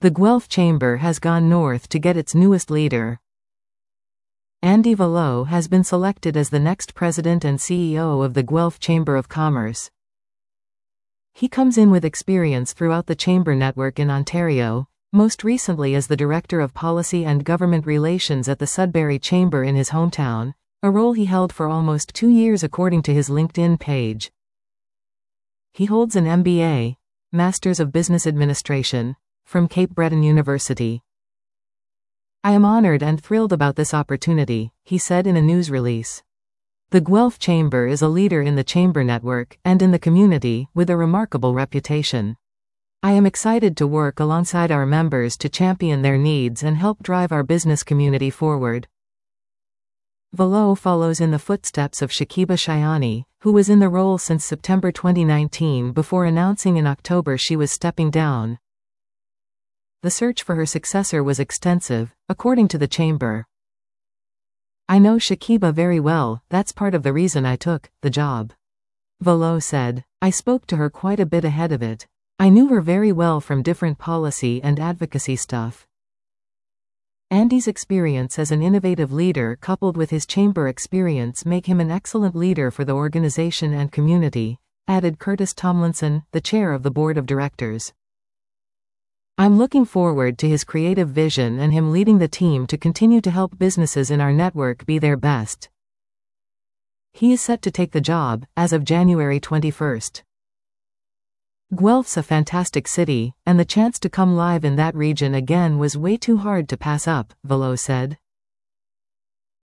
The Guelph Chamber has gone north to get its newest leader. Andy Valleau has been selected as the next president and CEO of the Guelph Chamber of Commerce. He comes in with experience throughout the chamber network in Ontario, most recently as the Director of Policy and Government Relations at the Sudbury Chamber in his hometown, a role he held for almost 2 years according to his LinkedIn page. He holds an MBA, Masters of Business Administration, from Cape Breton University. "I am honored and thrilled about this opportunity," he said in a news release. The Guelph Chamber is a leader in the chamber network and in the community, with a remarkable reputation. I am excited to work alongside our members to champion their needs and help drive our business community forward. Valleau follows in the footsteps of Shakiba Shayani, who was in the role since September 2019 before announcing in October she was stepping down. The search for her successor was extensive, according to the chamber. "I know Shakiba very well, that's part of the reason I took the job," Valleau said. "I spoke to her quite a bit ahead of it. I knew her very well from different policy and advocacy stuff." Andy's experience as an innovative leader coupled with his chamber experience make him an excellent leader for the organization and community, added Curtis Tomlinson, the chair of the board of directors. "I'm looking forward to his creative vision and him leading the team to continue to help businesses in our network be their best." He is set to take the job as of January 21st. Guelph's a fantastic city, and the chance to come live in that region again was way too hard to pass up, Valleau said.